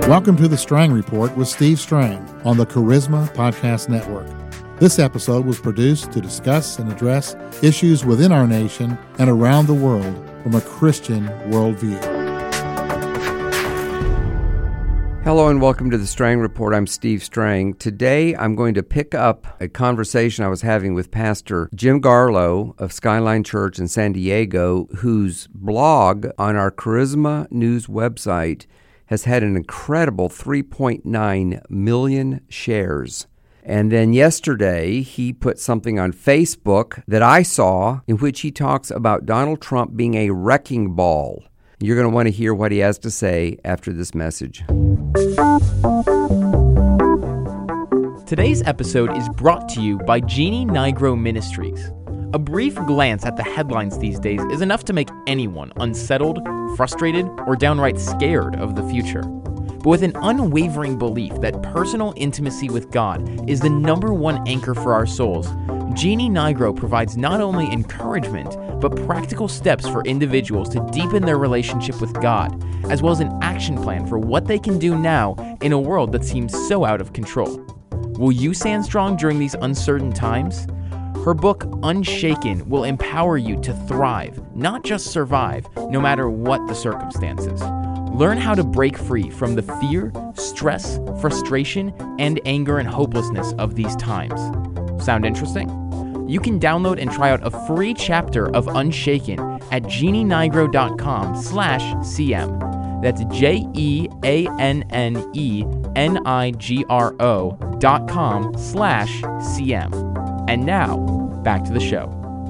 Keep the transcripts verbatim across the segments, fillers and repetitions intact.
Welcome to the Strang Report with Steve Strang on the Charisma Podcast Network. This episode was produced to discuss and address issues within our nation and around the world from a Christian worldview. Hello and welcome to the Strang Report. I'm Steve Strang. Today I'm going to pick up a conversation I was having with Pastor Jim Garlow of Skyline Church in San Diego, whose blog on our Charisma News website has had an incredible three point nine million shares. And then yesterday, he put something on Facebook that I saw in which he talks about Donald Trump being a wrecking ball. You're going to want to hear what he has to say after this message. Today's episode is brought to you by Jeannie Nigro Ministries. A brief glance at the headlines these days is enough to make anyone unsettled, frustrated, or downright scared of the future. But with an unwavering belief that personal intimacy with God is the number one anchor for our souls, Jeannie Nigro provides not only encouragement, but practical steps for individuals to deepen their relationship with God, as well as an action plan for what they can do now in a world that seems so out of control. Will you stand strong during these uncertain times? Her book, Unshaken, will empower you to thrive, not just survive, no matter what the circumstances. Learn how to break free from the fear, stress, frustration, and anger and hopelessness of these times. Sound interesting? You can download and try out a free chapter of Unshaken at jeannienigro.com slash cm. That's J-E-A-N-N-E-N-I-G-R-O dot com slash cm. And now, back to the show.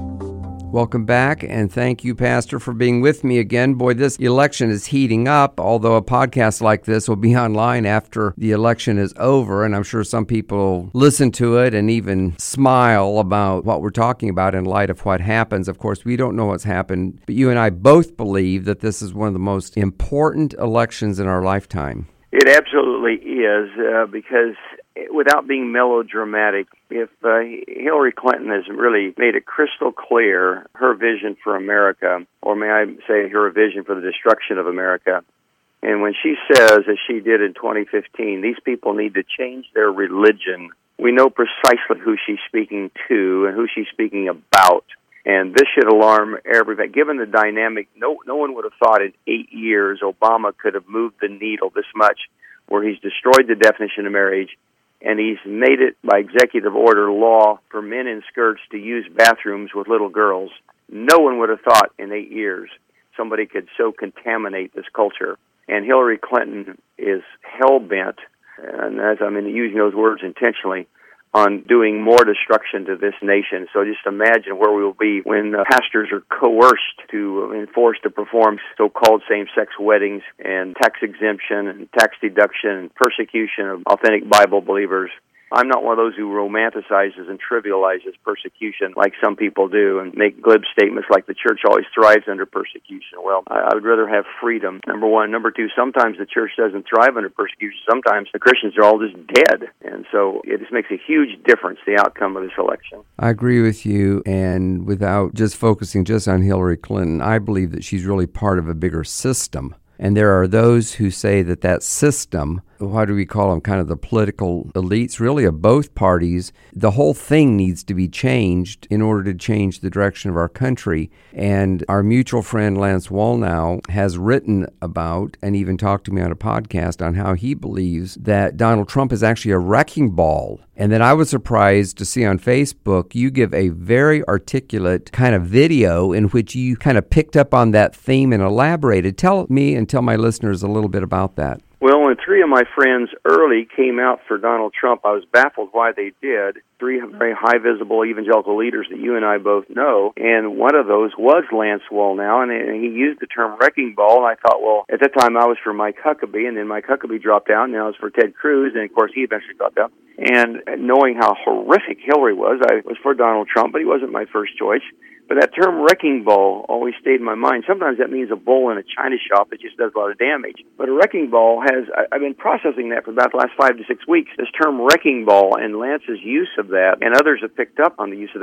Welcome back, and thank you, Pastor, for being with me again. Boy, this election is heating up, although a podcast like this will be online after the election is over, and I'm sure some people listen to it and even smile about what we're talking about in light of what happens. Of course, we don't know what's happened, but you and I both believe that this is one of the most important elections in our lifetime. It absolutely is, uh, because without being melodramatic, if uh, Hillary Clinton has really made it crystal clear her vision for America, or may I say her vision for the destruction of America, and when she says, as she did in twenty fifteen, these people need to change their religion, we know precisely who she's speaking to and who she's speaking about. And this should alarm everybody. Given the dynamic, no no one would have thought in eight years Obama could have moved the needle this much, where he's destroyed the definition of marriage, and he's made it by executive order law for men in skirts to use bathrooms with little girls. No one would have thought in eight years somebody could so contaminate this culture. And Hillary Clinton is hell-bent, and as I'm using those words intentionally, on doing more destruction to this nation. So just imagine where we will be when uh, pastors are coerced to uh, enforced to perform so-called same-sex weddings and tax exemption and tax deduction and persecution of authentic Bible believers. I'm not one of those who romanticizes and trivializes persecution like some people do and make glib statements like the church always thrives under persecution. Well, I, I would rather have freedom, number one. Number two, sometimes the church doesn't thrive under persecution. Sometimes the Christians are all just dead. And so it just makes a huge difference, the outcome of this election. I agree with you, and without just focusing just on Hillary Clinton, I believe that she's really part of a bigger system. And there are those who say that that system, what do we call them, kind of the political elites, really of both parties, the whole thing needs to be changed in order to change the direction of our country. And our mutual friend Lance Wallnau has written about and even talked to me on a podcast on how he believes that Donald Trump is actually a wrecking ball. And then I was surprised to see on Facebook you give a very articulate kind of video in which you kind of picked up on that theme and elaborated. Tell me and tell my listeners a little bit about that. Well, when three of my friends early came out for Donald Trump, I was baffled why they did. Three very high-visible evangelical leaders that you and I both know, and one of those was Lance Wallnau, and he used the term wrecking ball, and I thought, well, at that time I was for Mike Huckabee, and then Mike Huckabee dropped out, and now it's for Ted Cruz, and of course he eventually dropped out. And knowing how horrific Hillary was, I was for Donald Trump, but he wasn't my first choice. But that term wrecking ball always stayed in my mind. Sometimes that means a bull in a china shop that just does a lot of damage. But a wrecking ball has, I've been processing that for about the last five to six weeks, this term wrecking ball and Lance's use of that, and others have picked up on the use of that.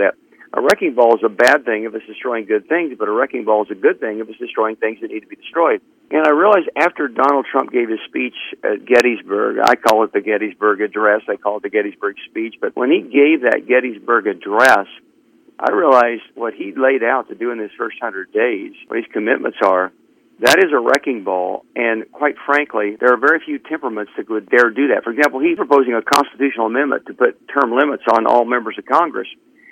A wrecking ball is a bad thing if it's destroying good things, but a wrecking ball is a good thing if it's destroying things that need to be destroyed. And I realized after Donald Trump gave his speech at Gettysburg, I call it the Gettysburg Address, I call it the Gettysburg Speech, but when he gave that Gettysburg Address, I realized what he laid out to do in his first hundred days, what his commitments are, that is a wrecking ball, and quite frankly, there are very few temperaments that would dare do that. For example, he's proposing a constitutional amendment to put term limits on all members of Congress.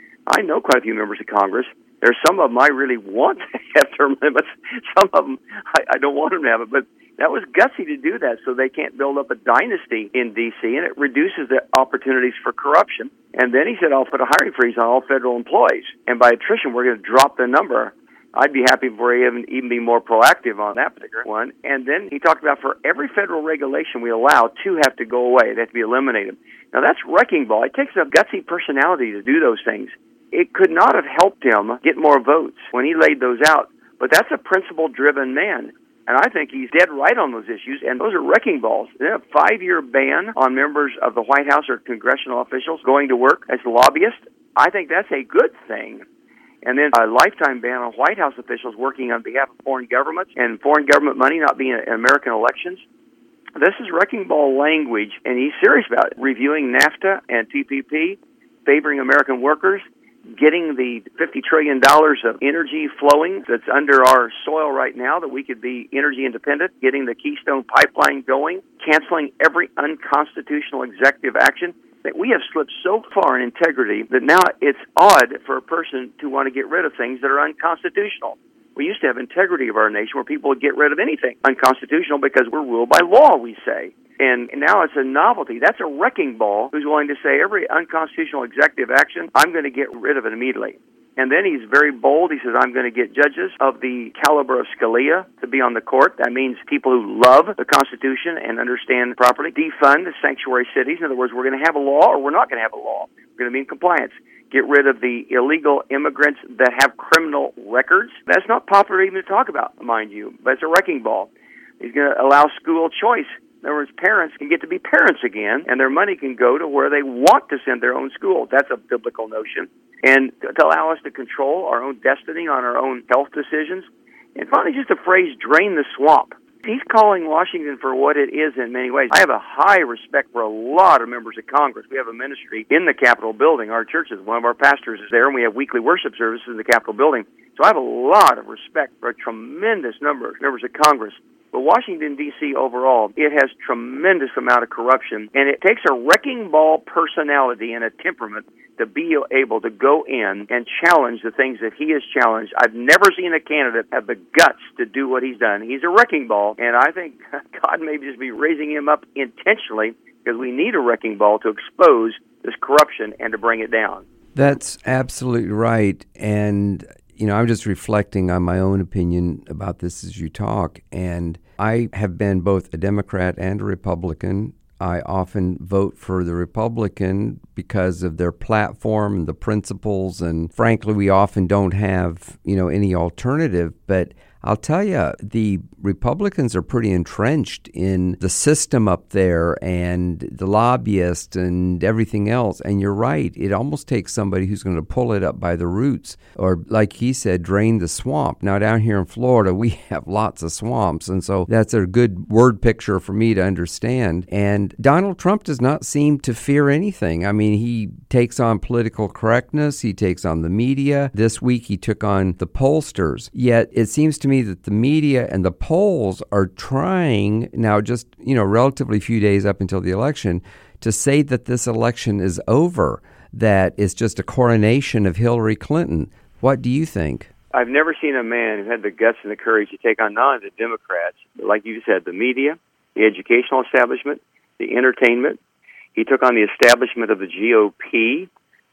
I know quite a few members of Congress. There's some of them I really want to have term limits. Some of them I, I don't want them to have it, but that was gutsy to do that so they can't build up a dynasty in D C, and it reduces the opportunities for corruption. And then he said, I'll put a hiring freeze on all federal employees, and by attrition, we're going to drop the number. I'd be happy for him even be more proactive on that particular one. And then he talked about for every federal regulation we allow, two have to go away. They have to be eliminated. Now, that's wrecking ball. It takes a gutsy personality to do those things. It could not have helped him get more votes when he laid those out. But that's a principle-driven man. And I think he's dead right on those issues, and those are wrecking balls. They have a five-year ban on members of the White House or congressional officials going to work as lobbyists. I think that's a good thing. And then a lifetime ban on White House officials working on behalf of foreign governments and foreign government money not being in American elections. This is wrecking ball language, and he's serious about it. Reviewing NAFTA and T P P, favoring American workers, getting the fifty trillion dollars of energy flowing that's under our soil right now that we could be energy independent, getting the Keystone Pipeline going, canceling every unconstitutional executive action. That we have slipped so far in integrity that now it's odd for a person to want to get rid of things that are unconstitutional. We used to have integrity of our nation where people would get rid of anything unconstitutional because we're ruled by law, we say. And now it's a novelty. That's a wrecking ball who's willing to say every unconstitutional executive action, I'm going to get rid of it immediately. And then he's very bold. He says, I'm going to get judges of the caliber of Scalia to be on the court. That means people who love the Constitution and understand properly. Defund the sanctuary cities. In other words, we're going to have a law or we're not going to have a law. We're going to be in compliance. Get rid of the illegal immigrants that have criminal records. That's not popular even to talk about, mind you, but it's a wrecking ball. He's going to allow school choice. In other words, parents can get to be parents again, and their money can go to where they want to send their own school. That's a biblical notion. And to allow us to control our own destiny on our own health decisions. And finally, just the phrase, drain the swamp. He's calling Washington for what it is in many ways. I have a high respect for a lot of members of Congress. We have a ministry in the Capitol building. Our church is, one of our pastors is there, and we have weekly worship services in the Capitol building. So I have a lot of respect for a tremendous number of members of Congress. But Washington, D C overall, it has tremendous amount of corruption, and it takes a wrecking ball personality and a temperament to be able to go in and challenge the things that he has challenged. I've never seen a candidate have the guts to do what he's done. He's a wrecking ball, and I think God may just be raising him up intentionally because we need a wrecking ball to expose this corruption and to bring it down. That's absolutely right, and you know, I'm just reflecting on my own opinion about this as you talk, and I have been both a Democrat and a Republican. I often vote for the Republican because of their platform and the principles, and frankly, we often don't have, you know, any alternative, but I'll tell you, the Republicans are pretty entrenched in the system up there and the lobbyists and everything else. And you're right. It almost takes somebody who's going to pull it up by the roots or, like he said, drain the swamp. Now, down here in Florida, we have lots of swamps. And so that's a good word picture for me to understand. And Donald Trump does not seem to fear anything. I mean, he takes on political correctness. He takes on the media. This week, he took on the pollsters. Yet it seems to me that the media and the polls are trying now, just, you know, relatively few days up until the election, to say that this election is over, that it's just a coronation of Hillary Clinton. What do you think? I've never seen a man who had the guts and the courage to take on not only the Democrats, but like you said, the media, the educational establishment, the entertainment. He took on the establishment of the G O P,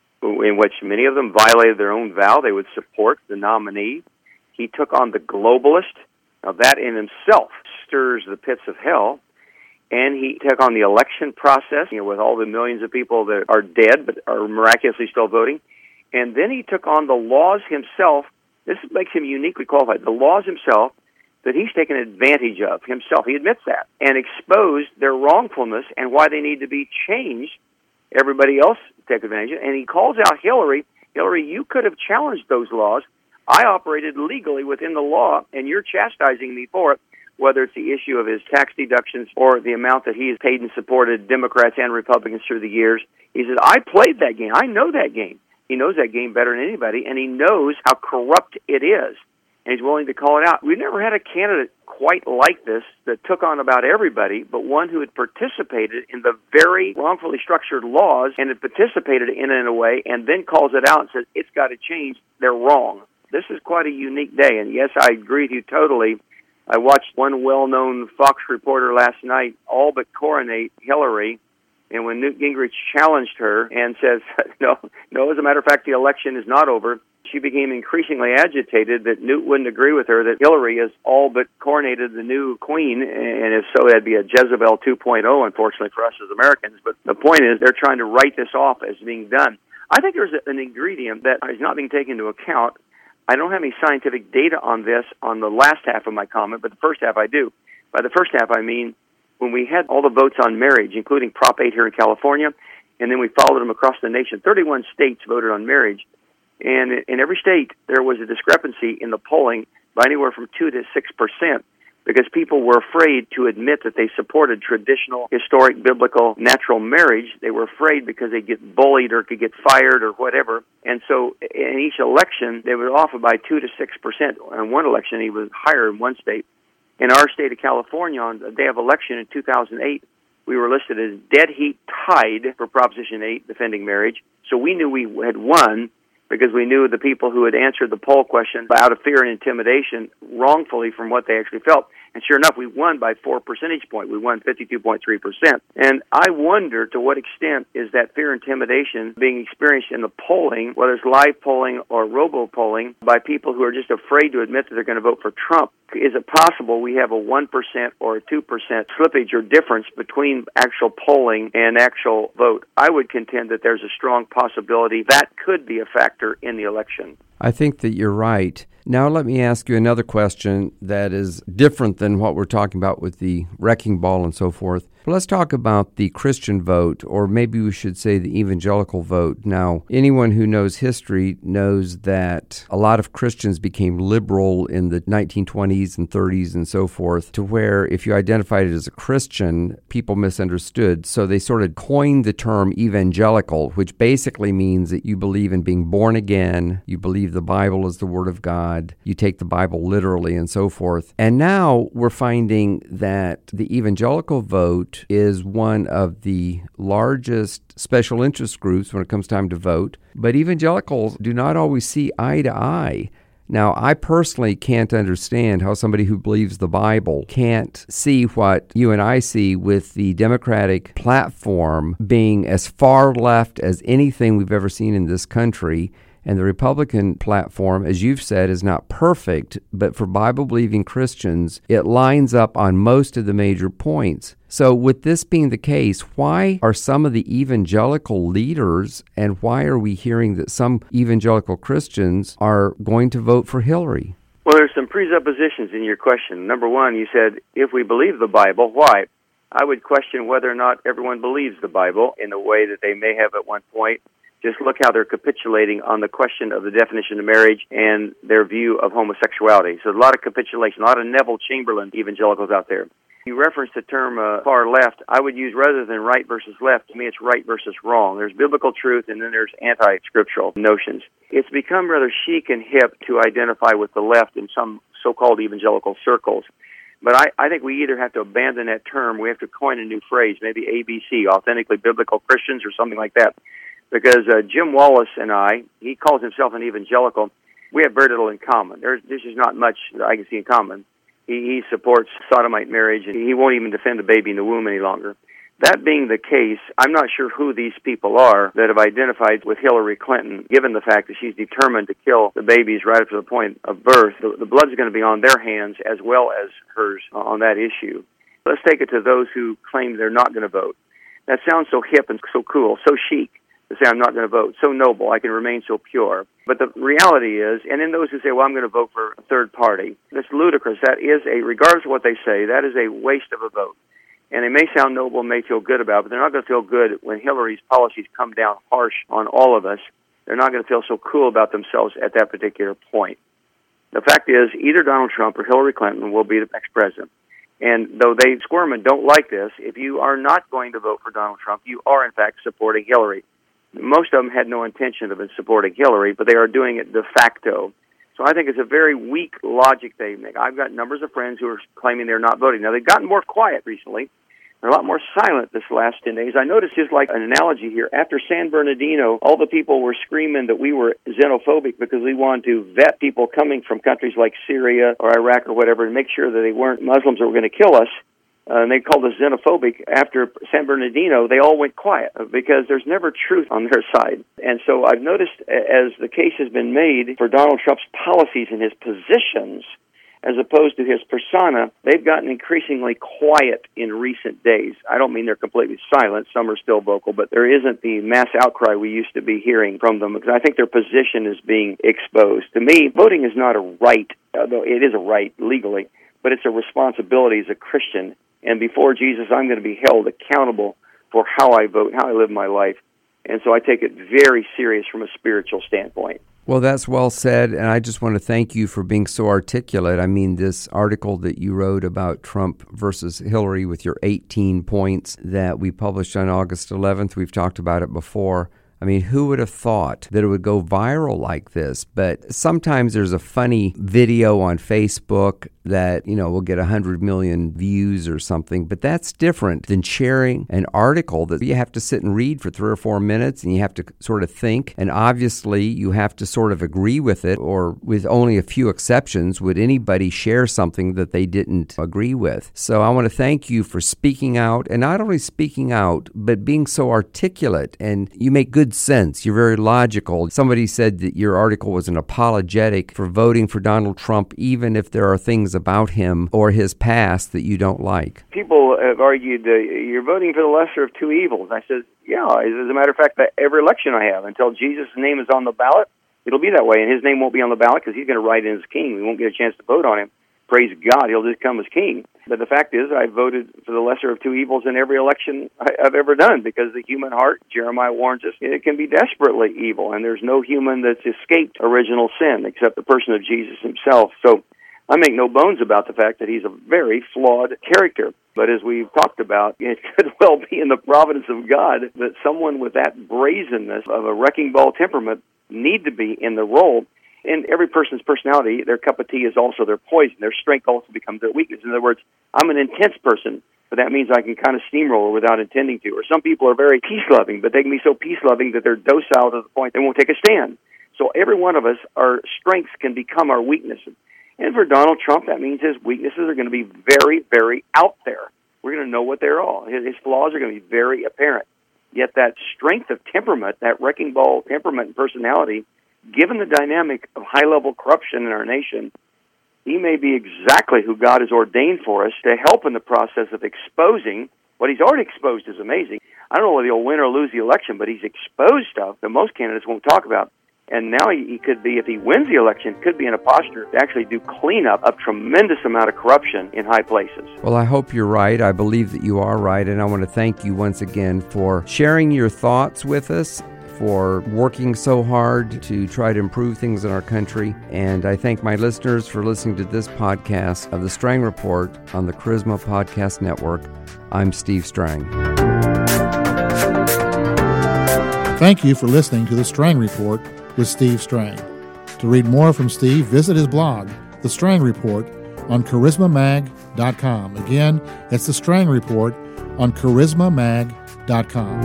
in which many of them violated their own vow. They would support the nominee. He took on the globalist. Now, that in himself stirs the pits of hell. And he took on the election process, you know, with all the millions of people that are dead but are miraculously still voting. And then he took on the laws himself. This makes him uniquely qualified. The laws himself that he's taken advantage of himself. He admits that. And exposed their wrongfulness and why they need to be changed. Everybody else take advantage of it. And he calls out Hillary Hillary, you could have challenged those laws. I operated legally within the law, and you're chastising me for it, whether it's the issue of his tax deductions or the amount that he has paid and supported Democrats and Republicans through the years. He says, I played that game. I know that game. He knows that game better than anybody, and he knows how corrupt it is, and he's willing to call it out. We've never had a candidate quite like this that took on about everybody, but one who had participated in the very wrongfully structured laws and had participated in it in a way and then calls it out and says, it's got to change. They're wrong. This is quite a unique day, and yes, I agree with you totally. I watched one well-known Fox reporter last night all but coronate Hillary, and when Newt Gingrich challenged her and says, no, no, as a matter of fact, the election is not over, she became increasingly agitated that Newt wouldn't agree with her that Hillary has all but coronated the new queen, and if so, that'd be a Jezebel two point oh, unfortunately for us as Americans. But the point is, they're trying to write this off as being done. I think there's an ingredient that is not being taken into account. I don't have any scientific data on this on the last half of my comment, but the first half I do. By the first half, I mean when we had all the votes on marriage, including Prop eight here in California, and then we followed them across the nation. thirty-one states voted on marriage. And in every state, there was a discrepancy in the polling by anywhere from two to six percent because people were afraid to admit that they supported traditional, historic, biblical, natural marriage. They were afraid because they'd get bullied or could get fired or whatever. And so in each election, they were off by two to six percent. In one election, he was higher in one state. In our state of California, on the day of election in two thousand eight, we were listed as dead heat tied for Proposition eight, defending marriage. So we knew we had won, because we knew the people who had answered the poll question out of fear and intimidation wrongfully from what they actually felt. And sure enough, we won by four percentage points. We won fifty-two point three percent. And I wonder to what extent is that fear and intimidation being experienced in the polling, whether it's live polling or robo-polling, by people who are just afraid to admit that they're going to vote for Trump. Is it possible we have a one percent or a two percent slippage or difference between actual polling and actual vote? I would contend that there's a strong possibility that could be a factor in the election. I think that you're right. Now let me ask you another question that is different than what we're talking about with the wrecking ball and so forth. But let's talk about the Christian vote, or maybe we should say the evangelical vote. Now, anyone who knows history knows that a lot of Christians became liberal in the nineteen twenties and thirties and so forth, to where if you identified as a Christian, people misunderstood. So they sort of coined the term evangelical, which basically means that you believe in being born again, you believe the Bible is the Word of God, you take the Bible literally and so forth. And now we're finding that the evangelical vote is one of the largest special interest groups when it comes time to vote, but evangelicals do not always see eye to eye. Now, I personally can't understand how somebody who believes the Bible can't see what you and I see with the Democratic platform being as far left as anything we've ever seen in this country. And the Republican platform, as you've said, is not perfect, but for Bible-believing Christians, it lines up on most of the major points. So with this being the case, why are some of the evangelical leaders, and why are we hearing that some evangelical Christians are going to vote for Hillary? Well, there's some presuppositions in your question. Number one, you said, if we believe the Bible, why? I would question whether or not everyone believes the Bible in the way that they may have at one point. Just look how they're capitulating on the question of the definition of marriage and their view of homosexuality. So a lot of capitulation, a lot of Neville Chamberlain evangelicals out there. You referenced the term uh, far left. I would use, rather than right versus left, to me it's right versus wrong. There's biblical truth and then there's anti-scriptural notions. It's become rather chic and hip to identify with the left in some so-called evangelical circles. But I, I think we either have to abandon that term, we have to coin a new phrase, maybe A B C, authentically biblical Christians or something like that. Because uh, Jim Wallace and I, he calls himself an evangelical, we have very little in common. There's, there's just not much that I can see in common. He, he supports sodomite marriage, and he won't even defend the baby in the womb any longer. That being the case, I'm not sure who these people are that have identified with Hillary Clinton, given the fact that she's determined to kill the babies right up to the point of birth. The, the blood's going to be on their hands as well as hers on that issue. Let's take it to those who claim they're not going to vote. That sounds so hip and so cool, so chic, to say I'm not going to vote, so noble, I can remain so pure. But the reality is, and in those who say, well, I'm going to vote for a third party, that's ludicrous. That is a, regardless of what they say, that is a waste of a vote. And it may sound noble, may feel good about it, but they're not going to feel good when Hillary's policies come down harsh on all of us. they're not going to feel so cool about themselves at that particular point. The fact is, either Donald Trump or Hillary Clinton will be the next president. And though they squirm and don't like this, if you are not going to vote for Donald Trump, you are, in fact, supporting Hillary. Most of them had no intention of supporting Hillary, but they are doing it de facto. So I think it's a very weak logic they make. I've got numbers of friends who are claiming they're not voting. Now, they've gotten more quiet recently. They're a lot more silent this last ten days. I noticed just like an analogy here. After San Bernardino, all the people were screaming that we were xenophobic because we wanted to vet people coming from countries like Syria or Iraq or whatever and make sure that they weren't Muslims that were going to kill us. Uh, and they called us xenophobic. After San Bernardino, they all went quiet because there's never truth on their side. And so I've noticed as the case has been made for Donald Trump's policies and his positions, as opposed to his persona, they've gotten increasingly quiet in recent days. I don't mean they're completely silent. Some are still vocal, but there isn't the mass outcry we used to be hearing from them because I think their position is being exposed. To me, voting is not a right, although it is a right legally, but it's a responsibility as a Christian. And before Jesus, I'm going to be held accountable for how I vote, how I live my life. And so I take it very serious from a spiritual standpoint. Well, that's well said, and I just want to thank you for being so articulate. I mean, this article that you wrote about Trump versus Hillary with your eighteen points that we published on August eleventh, we've talked about it before. I mean, who would have thought that it would go viral like this? But sometimes there's a funny video on Facebook that, you know, will get one hundred million views or something, but that's different than sharing an article that you have to sit and read for three or four minutes and you have to sort of think, and obviously you have to sort of agree with it, or with only a few exceptions would anybody share something that they didn't agree with. So I want to thank you for speaking out, and not only speaking out, but being so articulate, and you make good sense. You're very logical. Somebody said that your article was an apologetic for voting for Donald Trump, even if there are things about him or his past that you don't like. People have argued uh, you're voting for the lesser of two evils. I said, yeah, as a matter of fact, every election I have, until Jesus' name is on the ballot, it'll be that way, and his name won't be on the ballot because he's going to write in as king. We won't get a chance to vote on him. Praise God, he'll just come as king. But the fact is, I voted for the lesser of two evils in every election I've ever done, because the human heart, Jeremiah warns us, it can be desperately evil, and there's no human that's escaped original sin except the person of Jesus himself. So I make no bones about the fact that he's a very flawed character. But as we've talked about, it could well be in the providence of God that someone with that brazenness of a wrecking ball temperament need to be in the role. And every person's personality, their cup of tea is also their poison. Their strength also becomes their weakness. In other words, I'm an intense person, but that means I can kind of steamroll without intending to. Or some people are very peace-loving, but they can be so peace-loving that they're docile to the point they won't take a stand. So every one of us, our strengths can become our weaknesses. And for Donald Trump, that means his weaknesses are going to be very, very out there. We're going to know what they're all. His, his flaws are going to be very apparent. Yet that strength of temperament, that wrecking ball temperament and personality, given the dynamic of high-level corruption in our nation, he may be exactly who God has ordained for us to help in the process of exposing what he's already exposed is amazing. I don't know whether he'll win or lose the election, but he's exposed stuff that most candidates won't talk about. And now he, he could be, if he wins the election, could be in a posture to actually do cleanup of tremendous amount of corruption in high places. Well, I hope you're right. I believe that you are right. And I want to thank you once again for sharing your thoughts with us, for working so hard to try to improve things in our country. And I thank my listeners for listening to this podcast of The Strang Report on the Charisma Podcast Network. I'm Steve Strang. Thank you for listening to The Strang Report with Steve Strang. To read more from Steve, visit his blog, The Strang Report, on charisma mag dot com. Again, it's The Strang Report on charisma mag dot com.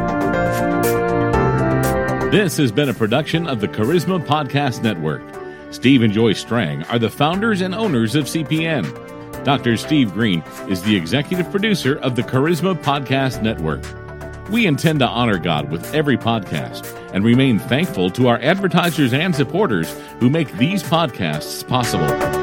This has been a production of the Charisma Podcast Network. Steve and Joy Strang are the founders and owners of C P N. Doctor Steve Green is the executive producer of the Charisma Podcast Network. We intend to honor God with every podcast and remain thankful to our advertisers and supporters who make these podcasts possible.